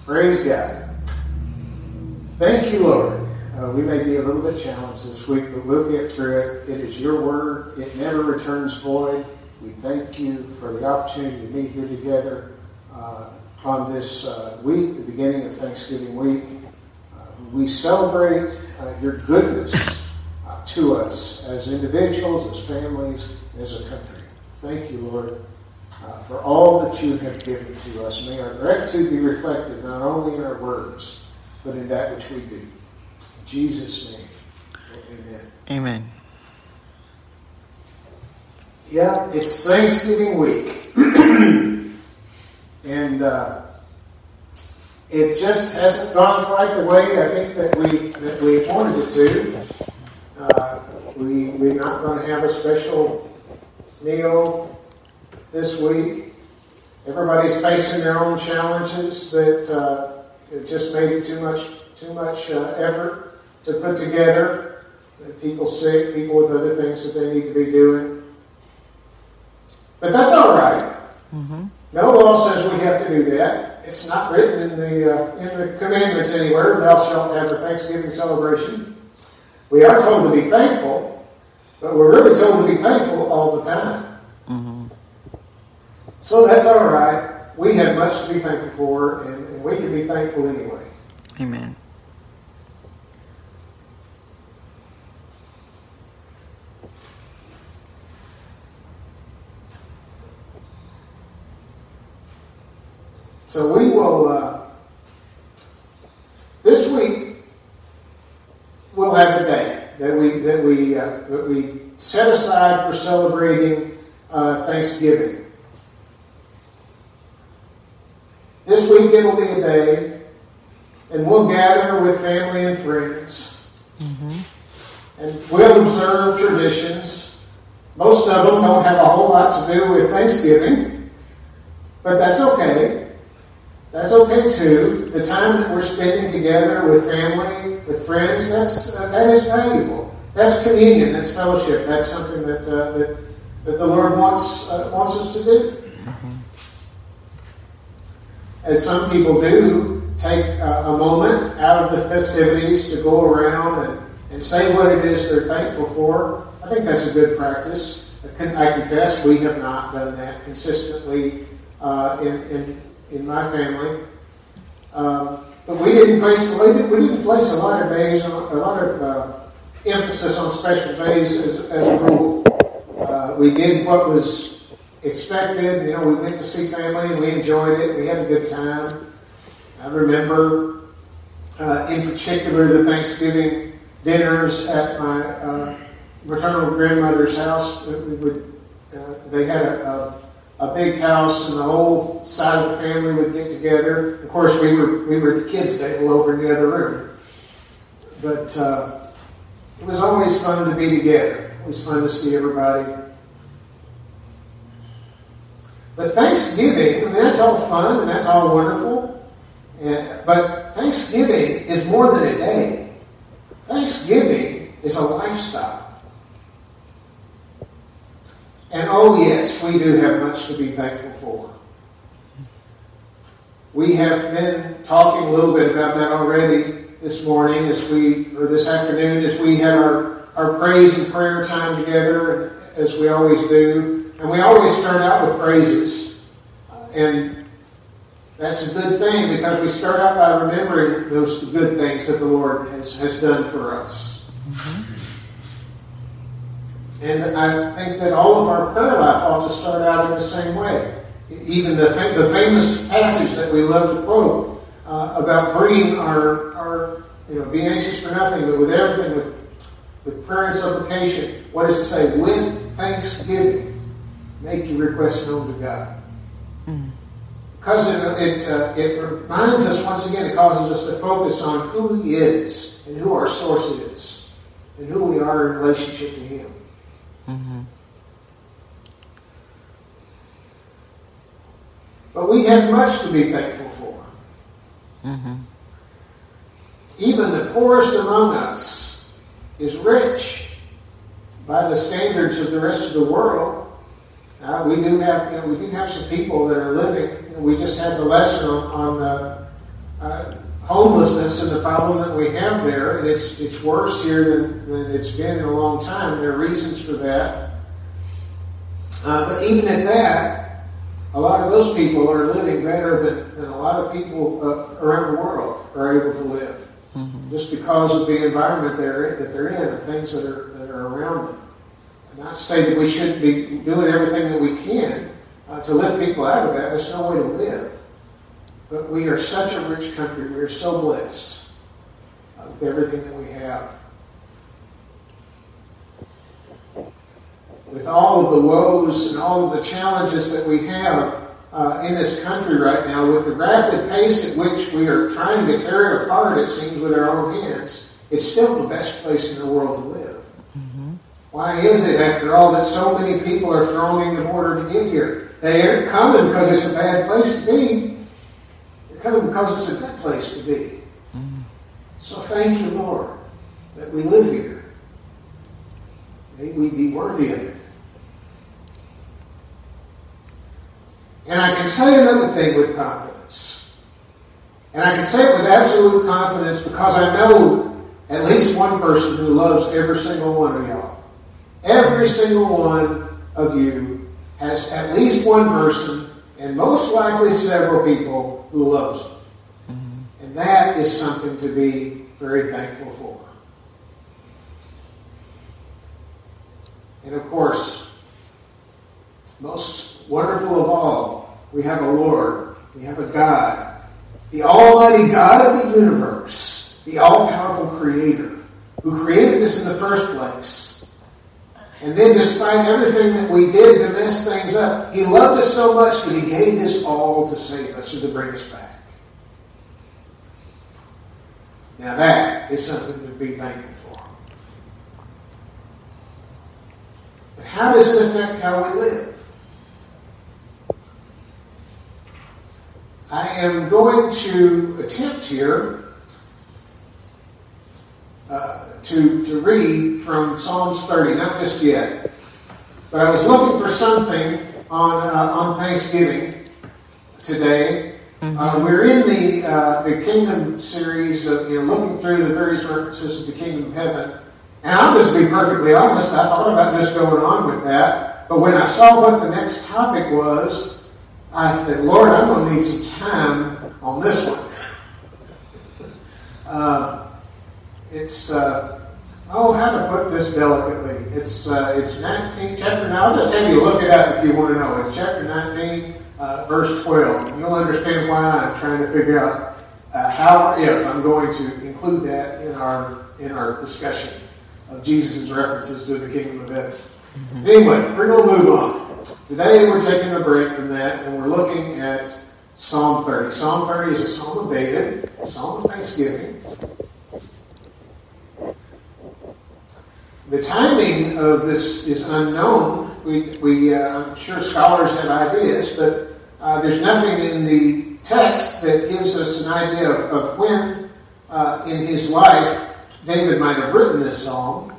Praise God. Thank you, Lord. We may be a little bit challenged this week, but we'll get through it. It is your word. It never returns void. We thank you for the opportunity to meet here together on this week, the beginning of Thanksgiving week. We celebrate your goodness to us as individuals, as families, as a country. Thank you, Lord, for all that you have given to us. May our gratitude be reflected not only in our words, but in that which we do. In Jesus' name, amen. Amen. Yeah, it's Thanksgiving week. And it just hasn't gone quite the way I think that we wanted it to. We're not going to have a special meal this week. Everybody's facing their own challenges that it just made it too much effort to put together. People sick, people with other things that they need to be doing. But that's all right. Mm-hmm. No law says we have to do that. It's not written in the commandments anywhere. Thou shalt have a Thanksgiving celebration. We are told to be thankful, but we're really told to be thankful all the time. Mm-hmm. So that's all right. We have much to be thankful for, and we can be thankful anyway. Amen. So we will, this week, we'll have a day that we set aside for celebrating Thanksgiving. This weekend will be a day, and we'll gather with family and friends. Mm-hmm. And we'll observe traditions. Most of them don't have a whole lot to do with Thanksgiving, but that's okay. That's okay too. The time that we're spending together with family, with friends, that is valuable. That's communion. That's fellowship. That's something that the Lord wants us to do. Mm-hmm. As some people do, take a moment out of the festivities to go around and say what it is they're thankful for. I think that's a good practice. I confess we have not done that consistently in my family, but we didn't place a lot of emphasis on special days as a rule. We did what was expected. We went to see family and we enjoyed it. We had a good time. I remember, in particular, the Thanksgiving dinners at my maternal grandmother's house. They had a big house, and the whole side of the family would get together. Of course, we were at the kids' table over in the other room. But it was always fun to be together. It was fun to see everybody. But Thanksgiving, that's all fun and that's all wonderful. But Thanksgiving is more than a day. Thanksgiving is a lifestyle. And oh yes, we do have much to be thankful for. We have been talking a little bit about that already this morning, this afternoon, as we have our praise and prayer time together, as we always do. And we always start out with praises. And that's a good thing, because we start out by remembering those good things that the Lord has done for us. Mm-hmm. And I think that all of our prayer life ought to start out in the same way. Even the famous passage that we love to quote about bringing our be anxious for nothing, but with everything, with prayer and supplication. What does it say? With thanksgiving, make your requests known to God. Mm. Because it reminds us, once again, it causes us to focus on who He is and who our source is and who we are in relationship to Him. Mm-hmm. But we have much to be thankful for. Mm-hmm. Even the poorest among us is rich by the standards of the rest of the world. We do have some people that are living. We just had the lesson on homelessness and the problem that we have there, and it's worse here than it's been in a long time. There are reasons for that. But even at that, a lot of those people are living better than a lot of people around the world are able to live, just because of the environment that they're in and things that are around them. And not to say that we shouldn't be doing everything that we can to lift people out of that. There's no way to live. But we are such a rich country. We are so blessed with everything that we have. With all of the woes and all of the challenges that we have in this country right now, with the rapid pace at which we are trying to tear it apart, it seems, with our own hands, it's still the best place in the world to live. Why is it, after all, that so many people are thronging the border to get here? They aren't coming because it's a bad place to be. Coming because it's a good place to be. So thank you, Lord, that we live here. May we be worthy of it. And I can say another thing with confidence. And I can say it with absolute confidence because I know at least one person who loves every single one of y'all. Every single one of you has at least one person, and most likely several people, who loves them. And that is something to be very thankful for. And of course, most wonderful of all, we have a Lord, we have a God, the Almighty God of the universe, the all-powerful Creator, who created us in the first place. And then, despite everything that we did to mess things up, He loved us so much that He gave His all to save us and to bring us back. Now that is something to be thankful for. But how does it affect how we live? I am going to attempt here to read from Psalms 30, not just yet. But I was looking for something on Thanksgiving today. We're in the Kingdom series of looking through the various references to the Kingdom of Heaven. And I'll just be perfectly honest, I thought about just going on with that. But when I saw what the next topic was, I said, Lord, I'm going to need some time on this one. How to put this delicately? It's 19, chapter 9. I'll just have you look it up if you want to know. It's chapter 19, verse 12. And you'll understand why I'm trying to figure out how or if I'm going to include that in our discussion of Jesus' references to the Kingdom of Heaven. Anyway, we're going to move on. Today we're taking a break from that, and we're looking at Psalm 30. Psalm 30 is a psalm of David, a psalm of thanksgiving. The timing of this is unknown. I'm sure scholars have ideas, but there's nothing in the text that gives us an idea of when in his life David might have written this psalm.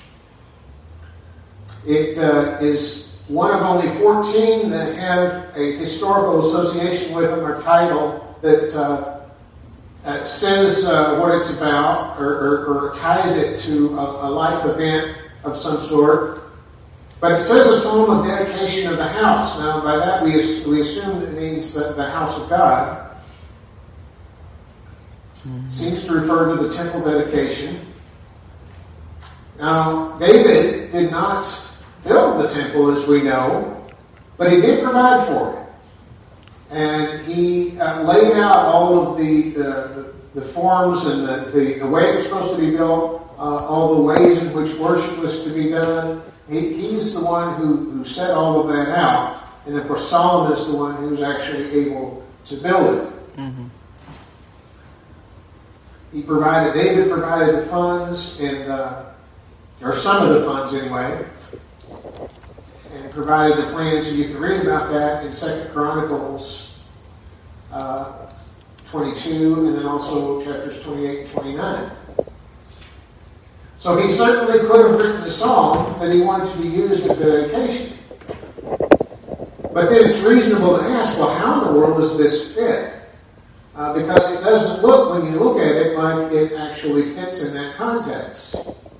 It is one of only 14 that have a historical association with them or title that says what it's about or ties it to a life event of some sort. But it says a psalm of dedication of the house. Now, by that we assume it means the house of God. Seems to refer to the temple dedication. Now, David did not build the temple, as we know, but he did provide for it. And he laid out all of the forms and the way it was supposed to be built, all the ways in which worship was to be done. He's the one who set all of that out. And of course, Solomon is the one who was actually able to build it. David provided the funds, or some of the funds anyway, and provided the plans. And you can read about that in 2 Chronicles 22, and then also chapters 28 and 29. So he certainly could have written a psalm that he wanted to be used at the dedication. But then it's reasonable to ask, well, how in the world does this fit because it doesn't look, when you look at it, like it actually fits in that context.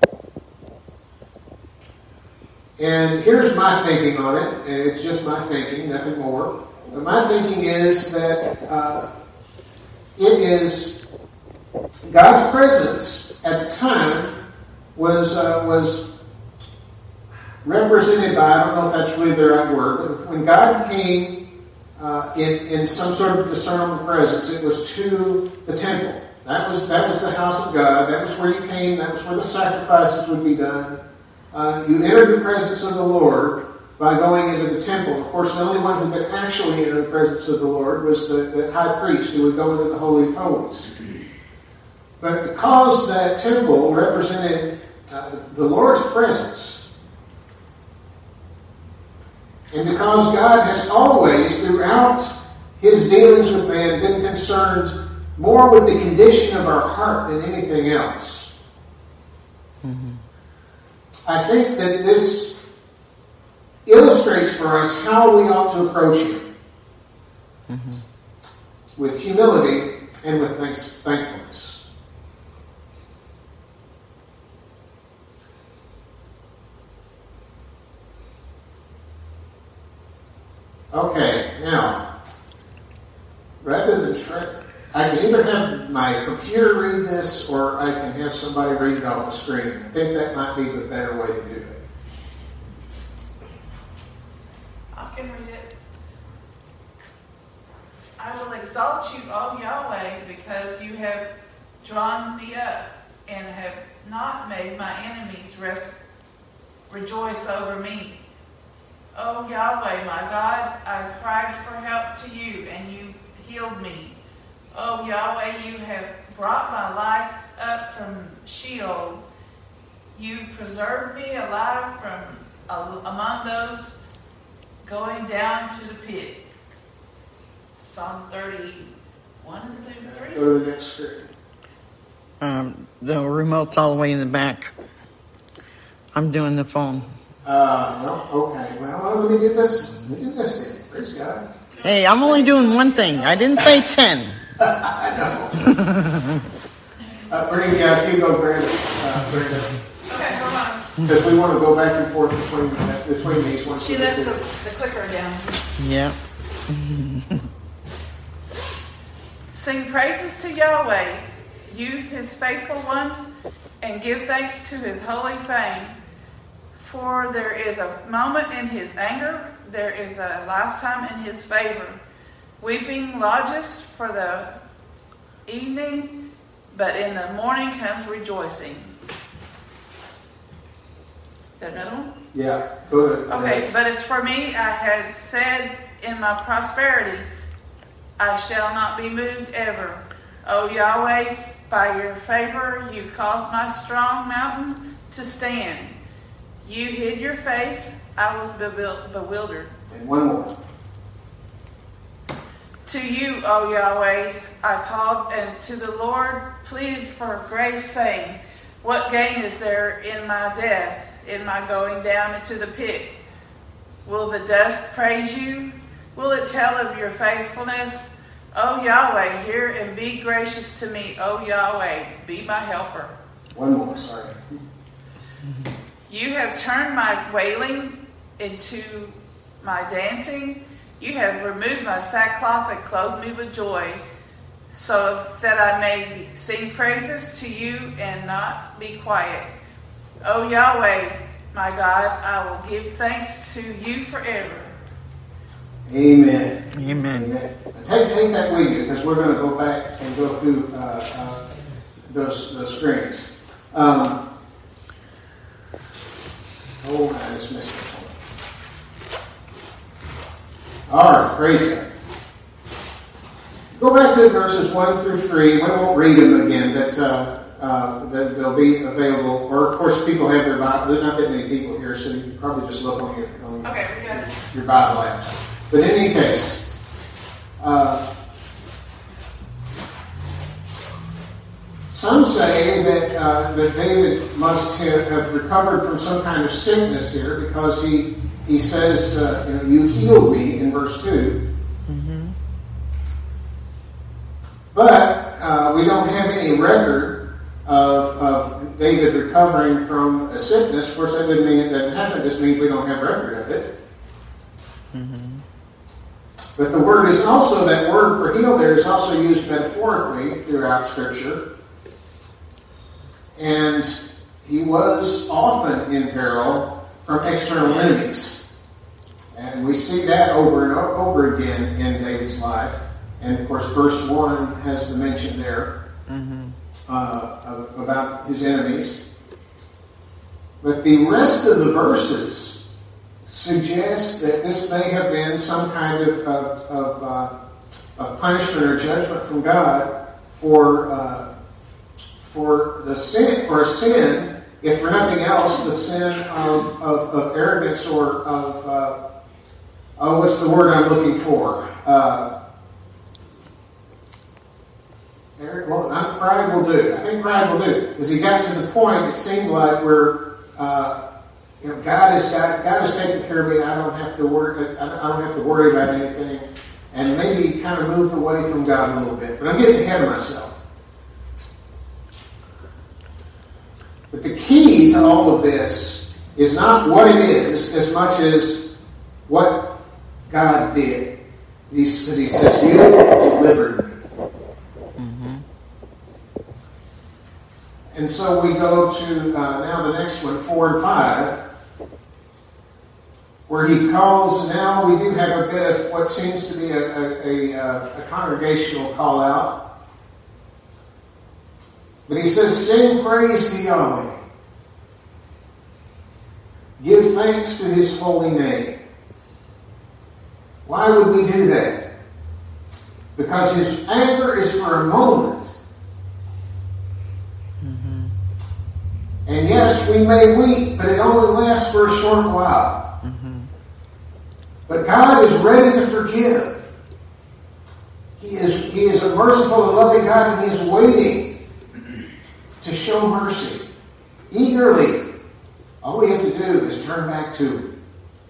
And here's my thinking on it, and it's just my thinking, nothing more. But my thinking is that it is God's presence at the time was represented by, I don't know if that's really the right word, but when God came in some sort of discernible presence, it was to the temple. That was the house of God. That was where you came. That was where the sacrifices would be done. You entered the presence of the Lord by going into the temple. Of course, the only one who could actually enter the presence of the Lord was the high priest who would go into the Holy of Holies. But because that temple represented the Lord's presence, and because God has always, throughout His dealings with man, been concerned more with the condition of our heart than anything else, I think that this illustrates for us how we ought to approach Him. With humility and with thankfulness. Okay, now, rather than I can either have my computer read this or I can have somebody read it off the screen. I think that might be the better way to do it. I can read it. I will exalt you, O Yahweh, because you have drawn me up and have not made my enemies rejoice over me. O Yahweh, my God, I cried for help to you, and you healed me. O Yahweh, you have brought my life up from Sheol. You preserved me alive from among those going down to the pit. Psalm 31 through 3. Go to the next screen. The remote's all the way in the back. I'm doing the phone. Well, okay. Well, let me do this. Let me do this then. Praise God. Hey, I'm only doing one thing. I didn't say 10. I know. If you go, Brandon. Okay, hold on. Because we want to go back and forth between these ones. She left the clicker down. Yeah. Sing praises to Yahweh, you His faithful ones, and give thanks to His holy fame. For there is a moment in His anger, there is a lifetime in His favor. Weeping lodges for the evening, but in the morning comes rejoicing. Is that another one? Yeah, go to Okay, but as for me, I had said in my prosperity, I shall not be moved ever. O Yahweh, by your favor, you caused my strong mountain to stand. You hid your face, I was bewildered. And one more. To you, O Yahweh, I called, and to the Lord pleaded for grace, saying, what gain is there in my death, in my going down into the pit? Will the dust praise you? Will it tell of your faithfulness? O Yahweh, hear and be gracious to me. O Yahweh, be my helper. One more, sorry. You have turned my wailing into my dancing. You have removed my sackcloth and clothed me with joy, so that I may sing praises to you and not be quiet. O Yahweh, my God, I will give thanks to you forever. Amen. Amen. Amen. Take that with you, because we're going to go back and go through those strings. I just missed it. All right, praise God. Go back to verses 1 through 3. We won't read them again, but they'll be available. Or, of course, people have their Bible. There's not that many people here, so you can probably just look on your Bible apps. But in any case, some say that David must have recovered from some kind of sickness here, because he says, you healed me in verse 2. Mm-hmm. we don't have any record of David recovering from a sickness. Of course, that doesn't mean it doesn't happen. It just means we don't have record of it. But the word is also, that word for heal there is also used metaphorically throughout Scripture. And he was often in peril from external enemies. And we see that over and over again in David's life. And of course, verse 1 has the mention there about his enemies. But the rest of the verses suggest that this may have been some kind of punishment or judgment from God for a sin, if for nothing else, the sin of arrogance or of what's the word I'm looking for? Pride will do. I think pride will do. Because he got to the point, it seemed like, where God has taken care of me. I don't have to worry about anything, and maybe kind of moved away from God a little bit. But I'm getting ahead of myself. But the key to all of this is not what it is as much as what God did. Because he says, "You delivered me." And so we go to now the next one, 4 and 5, where he calls. Now we do have a bit of what seems to be a congregational call out. But he says, "Sing praise to Yahweh. Give thanks to his holy name." Why would we do that? Because his anger is for a moment. And yes, we may weep, but it only lasts for a short while. But God is ready to forgive. He is a merciful and loving God, and he is waiting to show mercy. Eagerly. All we have to do is turn back to him.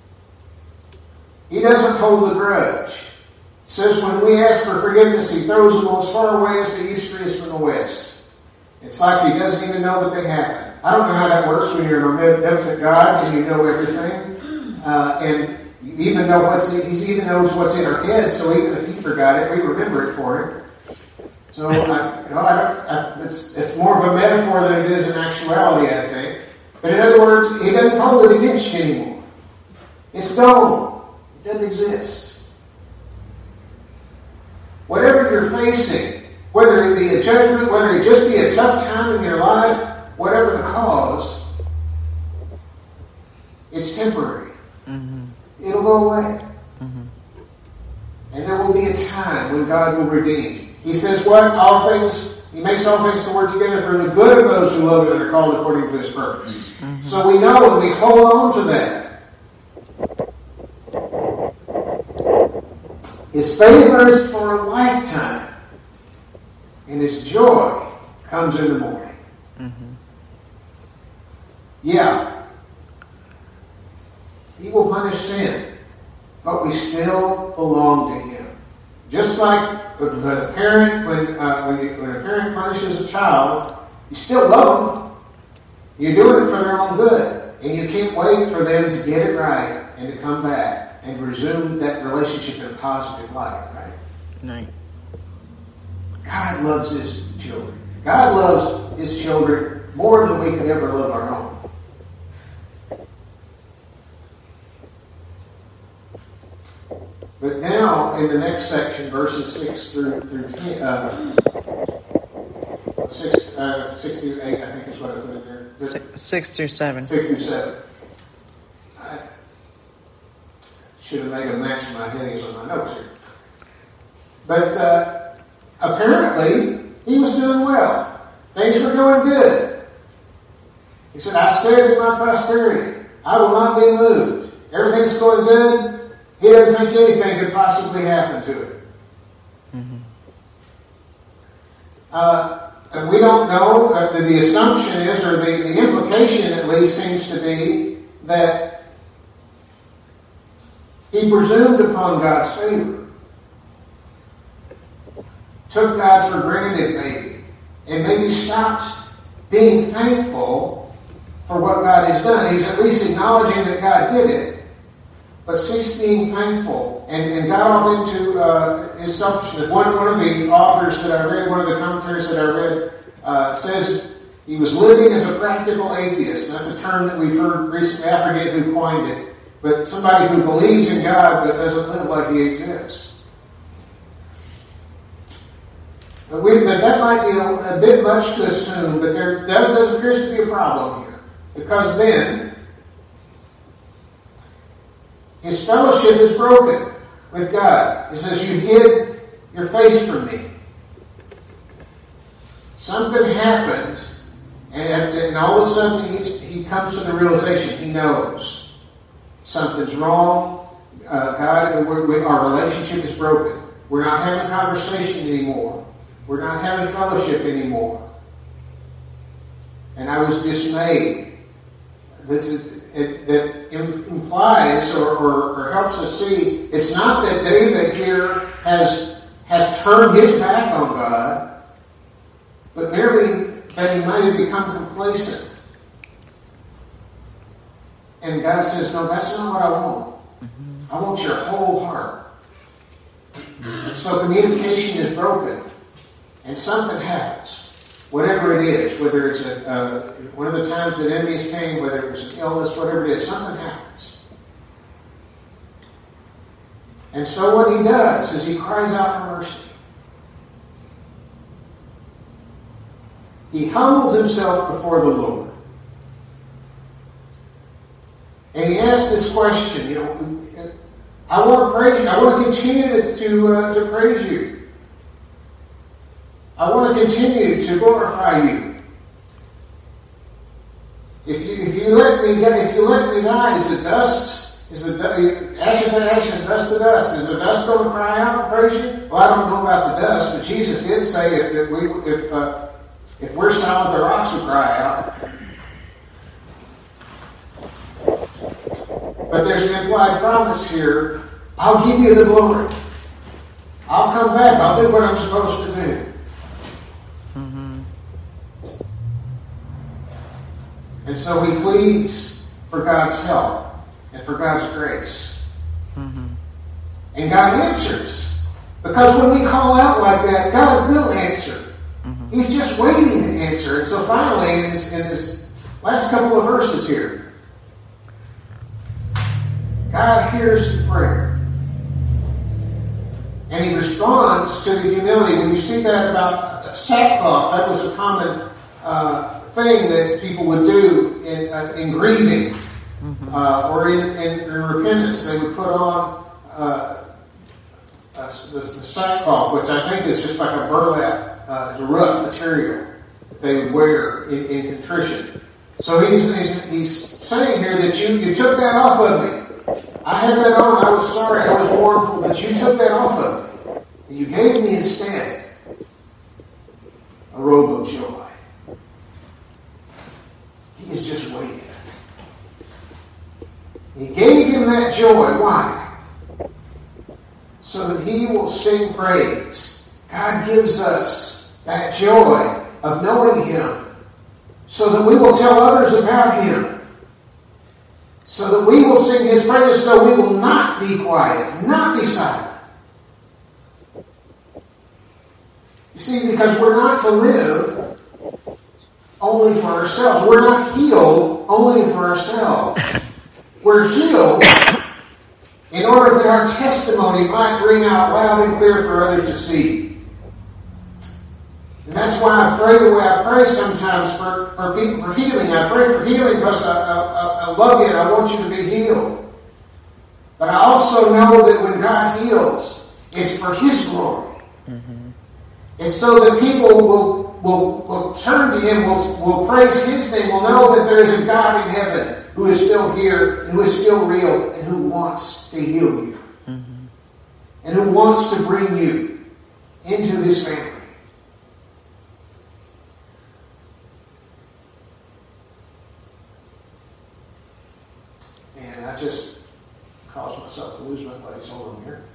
He doesn't hold a grudge. It says when we ask for forgiveness, he throws them as far away as the east is from the west. It's like he doesn't even know that they happen. I don't know how that works when you're an omnipotent God and you know everything. And you even know he even knows what's in our heads, so even if he forgot it, we remember it for him. So it's more of a metaphor than it is in actuality, I think. But in other words, he doesn't hold it against you anymore. It's gone. It doesn't exist. Whatever you're facing, whether it be a judgment, whether it just be a tough time in your life, whatever the cause, it's temporary. It'll go away. And there will be a time when God will redeem. He says what? He makes all things to work together for the good of those who love him and are called according to his purpose. So we know and we hold on to that. His favor is for a lifetime. And his joy comes in the morning. Yeah. He will punish sin. But we still belong to him. Just like when a parent punishes a child, you still love them. You're doing it for their own good. And you can't wait for them to get it right and to come back and resume that relationship in a positive light, right? Right. God loves his children. God loves his children more than we could ever love our own. But now, in the next section, verses 6 through 10, 6 through 8, I think is what I put in there. 6 through 7. 6 through 7. I should have made a match my headings on my notes here. But apparently, he was doing well. Things were going good. He said, "I said in my prosperity, I will not be moved." Everything's going good. He doesn't think anything could possibly happen to him. And we don't know, the assumption is, or the implication at least seems to be, that he presumed upon God's favor. Took God for granted, maybe. and maybe stopped being thankful for what God has done. He's at least acknowledging that God did it, but ceased being thankful and got off into his selfishness. One of the authors that I read, one of the commentaries that I read, says he was living as a practical atheist. That's a term that we've heard recently. I forget who coined it, but somebody who believes in God but doesn't live like he exists. But that might be a bit much to assume, but that does appears to be a problem here. Because then, his fellowship is broken with God. He says, you hid your face from me. Something happened, and all of a sudden he comes to the realization, he knows something's wrong. God, our relationship is broken. We're not having a conversation anymore. We're not having fellowship anymore. And I was dismayed. That implies or helps us see it's not that David here has turned his back on God, but merely that he might have become complacent. And God says, no, that's not what I want. I want your whole heart. And so communication is broken. And something happens, whatever it is, whether it's one of the times that enemies came, whether it was an illness, whatever it is, something happens. And so what he does is he cries out for mercy. He humbles himself before the Lord. And he asks this question, I want to praise you. I want to continue to praise you. I want to continue to glorify you. If you let me die, is the ashes to ashes, dust to dust? Is the dust going to cry out and praise you? Well, I don't know about the dust, but Jesus did say if we're silent, the rocks will cry out. But there's an implied promise here. I'll give you the glory. I'll come back. I'll do what I'm supposed to do. And so he pleads for God's help and for God's grace. And God answers. Because when we call out like that, God will answer. He's just waiting to answer. And so finally, in this last couple of verses here, God hears the prayer. And he responds to the humility. When you see that about sackcloth, that was a common thing that people would do in grieving or in repentance. They would put on the sackcloth, which I think is just like a burlap, it's a rough material that they would wear in contrition. So he's saying here that you took that off of me. I had that on. I was sorry. I was mournful, but you took that off of me. And you gave me instead a robe of joy. He is just waiting. He gave him that joy. Why? So that he will sing praise. God gives us that joy of knowing him so that we will tell others about him. So that we will sing his praises so we will not be quiet, not be silent. You see, because we're not to live only for ourselves. We're not healed only for ourselves. We're healed in order that our testimony might ring out loud and clear for others to see. And that's why I pray the way I pray sometimes for people for healing. I pray for healing because I love you and I want you to be healed. But I also know that when God heals, it's for his glory. It's so that people will turn to him, will praise his name, will know that there is a God in heaven who is still here, and who is still real, and who wants to heal you. And who wants to bring you into his family. And I just caused myself to lose my place. Hold on here.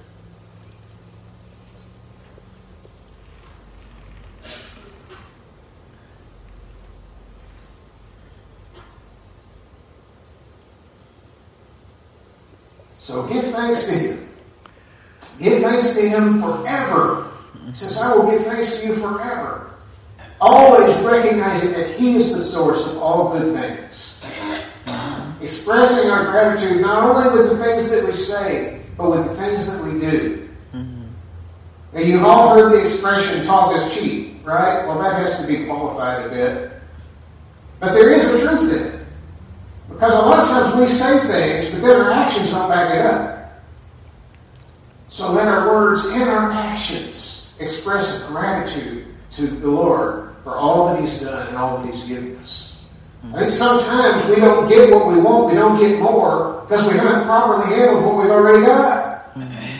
So give thanks to Him. Give thanks to Him forever. He says, I will give thanks to you forever. Always recognizing that He is the source of all good things. Expressing our gratitude not only with the things that we say, but with the things that we do. Now, you've all heard the expression, talk is cheap, right? Well, that has to be qualified a bit. But there is a truth in it. Because a lot of times we say things, but then our actions don't back it up. So let our words and our actions express gratitude to the Lord for all that He's done and all that He's given us. I think sometimes we don't get what we want, we don't get more, because we haven't properly handled what we've already got.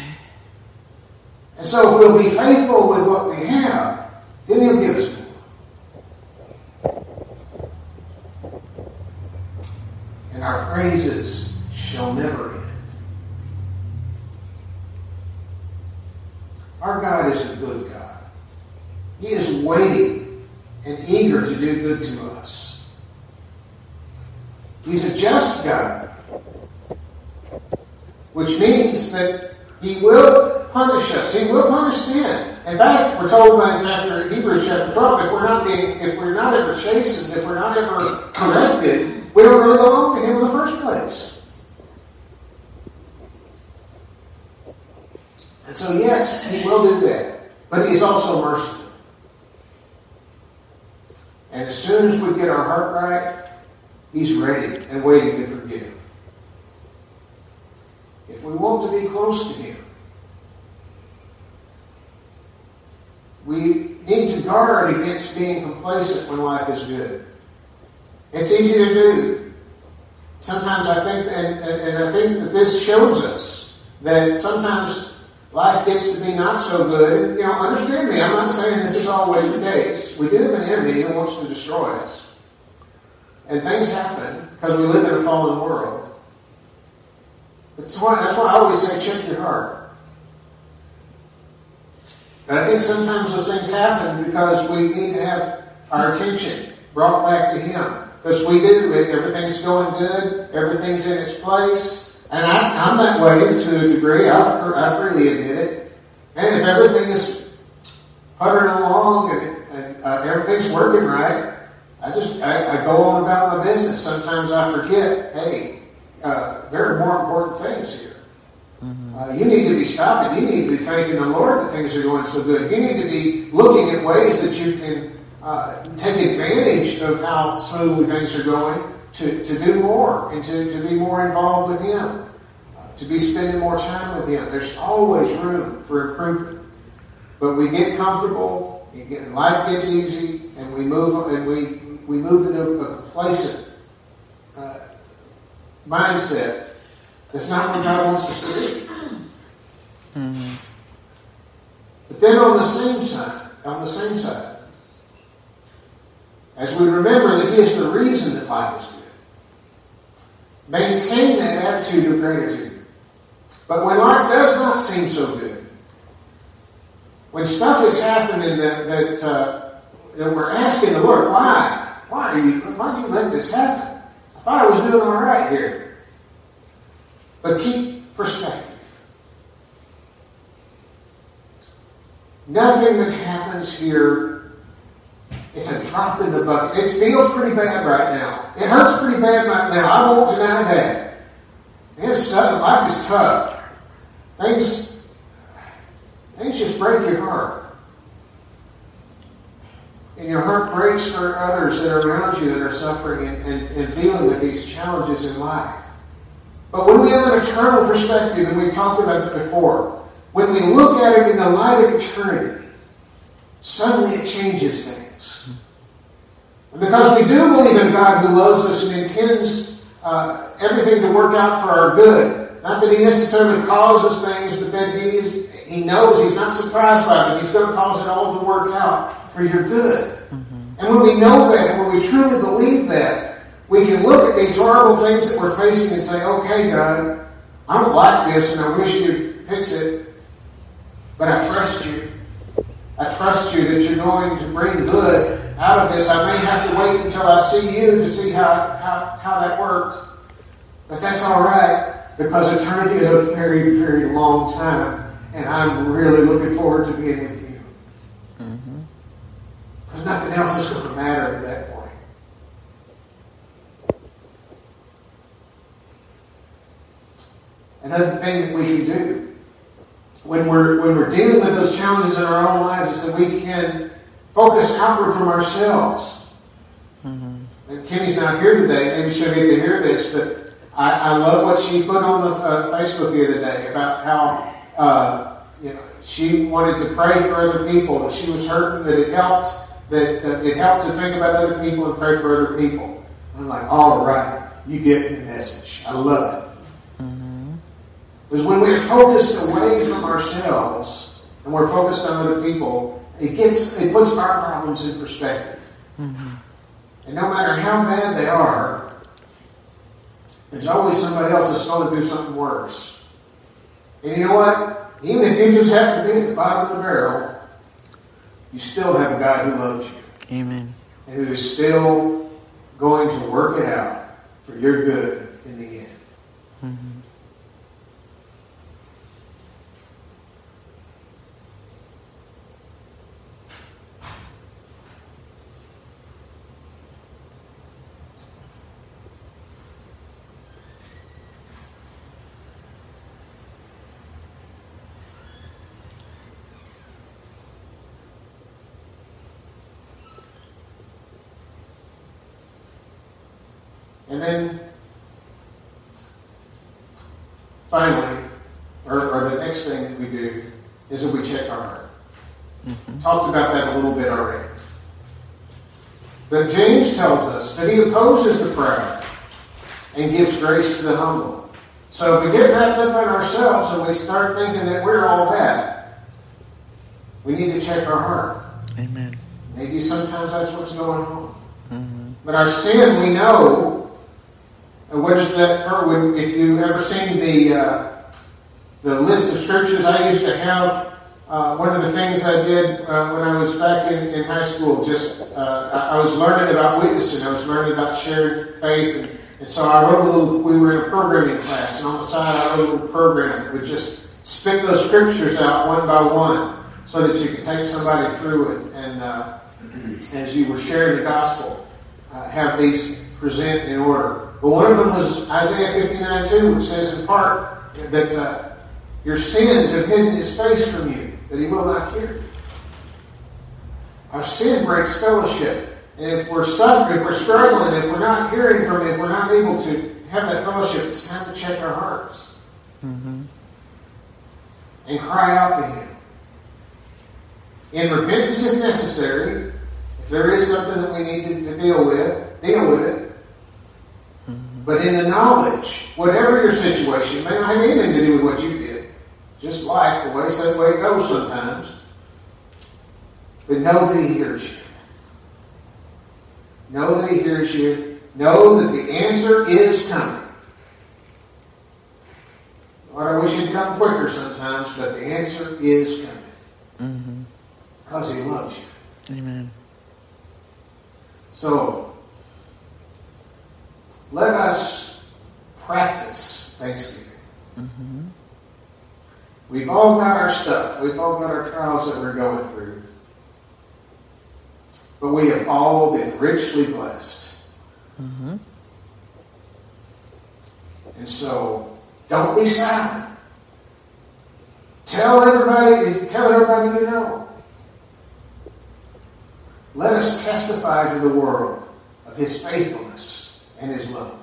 And so if we'll be faithful with what we have, then He'll give us more. And our praises shall never end. Our God is a good God. He is waiting and eager to do good to us. He's a just God, which means that He will punish us. He will punish sin. In fact, we're told by Hebrews chapter 12, if we're not ever chastened, if we're not ever corrected, we don't really belong to Him in the first place. And so, yes, He will do that. But He's also merciful. And as soon as we get our heart right, He's ready and waiting to forgive. If we want to be close to Him, we need to guard against being complacent when life is good. It's easy to do. Sometimes I think, and I think that this shows us that sometimes life gets to be not so good. And, understand me, I'm not saying this is always the case. We do have an enemy who wants to destroy us. And things happen because we live in a fallen world. That's why I always say check your heart. And I think sometimes those things happen because we need to have our attention brought back to Him. Because we do. Everything's going good. Everything's in its place. And I'm that way to a degree. I freely admit it. And if everything is puttering along and everything's working right, I go on about my business. Sometimes I forget, hey, there are more important things here. You need to be stopping. You need to be thanking the Lord that things are going so good. You need to be looking at ways that you can take advantage of how smoothly things are going to do more and to be more involved with Him, to be spending more time with Him. There's always room for improvement. But we get comfortable, life gets easy, and we move into a complacent mindset. That's not what God wants us to do. But then on the same side, as we remember that He is the reason that life is good, maintain that attitude of gratitude. But when life does not seem so good, when stuff is happening that we're asking the Lord, why did you let this happen? I thought I was doing all right here. But keep perspective. Nothing that happens here is a drop in the bucket. It feels pretty bad right now. It hurts pretty bad right now. I won't deny that. Life is tough. Things just break your heart. And your heart breaks for others that are around you that are suffering and dealing with these challenges in life. But when we have an eternal perspective, and we've talked about it before, when we look at it in the light of eternity, suddenly it changes things. And because we do believe in God who loves us and intends everything to work out for our good, not that He necessarily causes things, but that He knows, He's not surprised by them. He's going to cause it all to work out for your good. And when we know that, and when we truly believe that, we can look at these horrible things that we're facing and say, okay, God, I don't like this and I wish you'd fix it, but I trust you. I trust you that you're going to bring good out of this. I may have to wait until I see you to see how that worked, but that's all right because eternity is a very, very long time, and I'm really looking forward to being with you. Because nothing else is going to matter at that point. Another thing that we can do when we're dealing with those challenges in our own lives is that we can focus outward from ourselves. And Kimmy's not here today. Maybe she'll get to hear this, but I love what she put on the Facebook the other day about how she wanted to pray for other people, that she was hurting, that it helped to think about other people and pray for other people. I'm like, all right, you get the message. I love it. Because when we're focused away from ourselves and we're focused on other people, it puts our problems in perspective. And no matter how bad they are, there's always somebody else that's going through something worse. And you know what? Even if you just happen to be at the bottom of the barrel, you still have a God who loves you. Amen. And who is still going to work it out for your good in the end. And then, finally, or the next thing that we do is that we check our heart. Talked about that a little bit already. But James tells us that he opposes the proud and gives grace to the humble. So if we get wrapped up in ourselves and we start thinking that we're all that, we need to check our heart. Amen. Maybe sometimes that's what's going on. But our sin, we know. And what is that for? If you've ever seen the list of scriptures I used to have, one of the things I did when I was back in high school, I was learning about witnessing. I was learning about shared faith. And so I wrote we were in a programming class, and on the side I wrote a little program that would just spit those scriptures out one by one so that you could take somebody through it. And as you were sharing the gospel, have these present in order. But one of them was Isaiah 59:2, which says in part that your sins have hidden his face from you, that he will not hear. Our sin breaks fellowship. And if we're suffering, if we're struggling, if we're not hearing from him, if we're not able to have that fellowship, it's time to check our hearts. And cry out to him. In repentance if necessary. If there is something that we need to deal with it. But in the knowledge, whatever your situation, it may not have anything to do with what you did. Just life, the way it goes sometimes. But know that he hears you. Know that he hears you. Know that the answer is coming. Lord, I wish it'd come quicker sometimes, but the answer is coming. Because he loves you. Amen. So, let us practice Thanksgiving. We've all got our stuff. We've all got our trials that we're going through. But we have all been richly blessed. And so, don't be silent. Tell everybody you know. Let us testify to the world of his faithfulness and his love.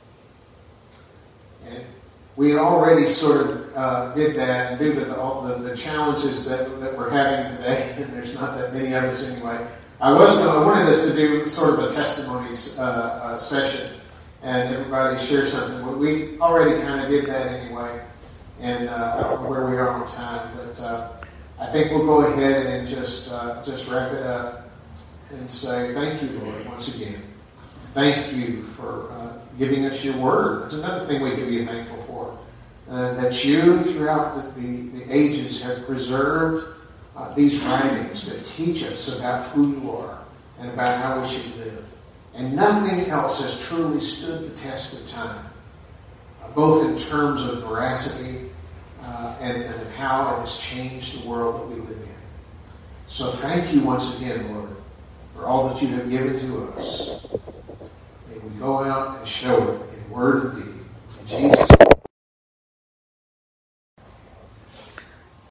And we already sort of did that due to all the challenges that we're having today, and there's not that many of us anyway. I wanted us to do sort of a testimonies session, and everybody share something. But we already kind of did that anyway, and I don't know where we are on time, but I think we'll go ahead and just wrap it up and say thank you, Lord, once again. Thank you for giving us your word. That's another thing we can be thankful for. That you, throughout the ages, have preserved these writings that teach us about who you are and about how we should live. And nothing else has truly stood the test of time both in terms of veracity and how it has changed the world that we live in. So thank you once again, Lord, for all that you have given to us. May we go out and show it in word and deed.